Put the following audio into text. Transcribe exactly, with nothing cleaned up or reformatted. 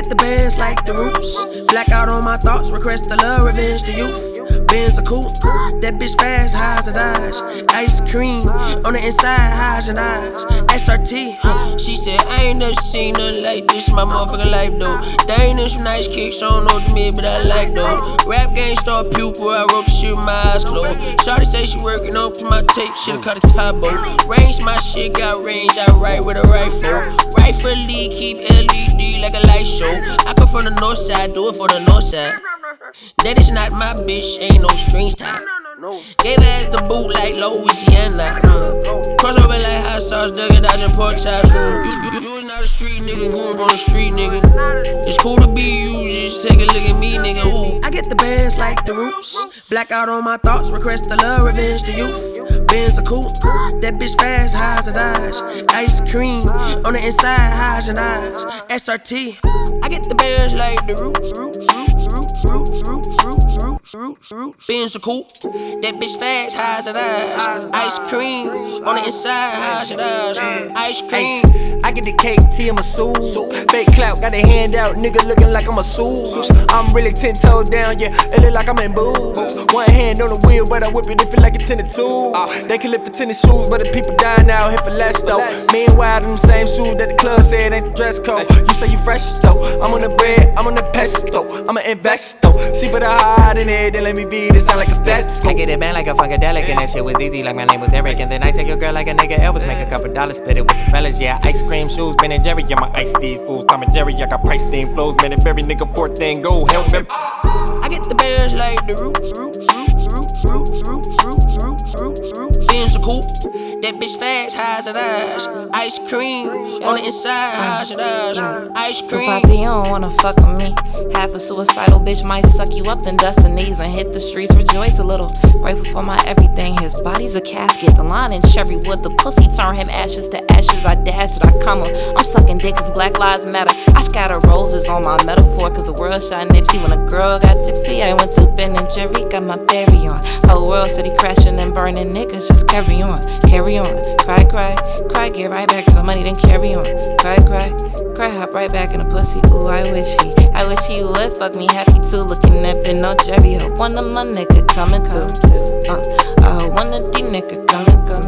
the bands like the Roots. Blackout on my thoughts, request the love, revenge the youth. Benz a coupe, that bitch fast, highs and eyes. Ice cream on the inside, highs and eyes. S R T, huh? She said, I ain't never seen nothing like this in my motherfucking life, though. They ain't some nice kicks, I don't know what to me, but I like though. Rap game star pupil, I wrote the shit with my eyes closed. Shawty say she working on to my tape, should've cut a typo. Range my shit, got range, I write with a rifle. Rightfully keep L E D like a light show. I come from the north side, do it for the north side. That is not my bitch, ain't no strings tied. Gave ass the boot like Louisiana. Cross over like hot sauce, ducking, dodging pork chops. You, you, you was not a street nigga, grew up on the street nigga. It's cool to be you, just take a look at me, nigga. Ooh. I get the bands like the Roots. Blackout on my thoughts, request the love, revenge the youth. Benz a coupe, that bitch fast, highs and eyes. Ice cream on the inside, highs and eyes. S R T. I get the bands like the Roots, Roots, Roots, Roots, Roots, Roots, Roots, Roots, Roots, Roots. Benz a coupe, that bitch fast, highs and eyes. Ice cream on the inside, highs and eyes. Ice cream. I get the cake, tea, I'm a suit. Fake clout, got a hand out, nigga looking like I'm a suit. I'm really ten toes down, yeah, it look like I'm in boots. One hand on the wheel, but I whip it if it like a tennis two. They can live for tennis shoes, but the people dying out here for less though. Meanwhile, them same shoes that the club said ain't the dress code. You say you fresh though, I'm on the bread, I'm on the pesto. I'm an investor, she put a heart in it, then let me be, this sound like a stethoscope. I get it bang like a funkadelic, and that shit was easy like my name was Eric. And then I take your girl like a nigga Elvis, make a couple dollars, split it with the fellas, yeah. Ice cream shoes, Ben and Jerry, yeah, my ice these fools. Tom and Jerry, I got price steam flows, man, if every nigga fourteen go, help me. I get the bands like the Roots, Roots, Roots, Roots, Roots, Roots, Roots, Roots, Roots, Roots. Benz a coupe, that bitch fast, highs and eyes. Ice cream on the inside, highs and eyes. Ice cream. Papi, you don't wanna fuck with me. Half a suicidal bitch might suck you up, then dust the knees and hit the streets. Rejoice a little, grateful for my everything. His body's a casket, the line in cherry wood. The pussy turn him ashes to ashes. I dash it, I come up. I'm sucking dick cause black lives matter. I scatter roses on my metaphor cause the world shot Nipsey. When a girl got tipsy, I went to Ben and Jerry, got my berry on. Whole world city crashing and burning, niggas just carry on, carry on. Cry, cry, cry, get right back to the money, then carry on. Cry, cry, cry, hop right back in the pussy. Ooh, I wish he, I wish he would fuck me happy too. Looking at Ben, no Jerry, hope one of my nigga coming through. Uh, I hope one of these niggas coming through.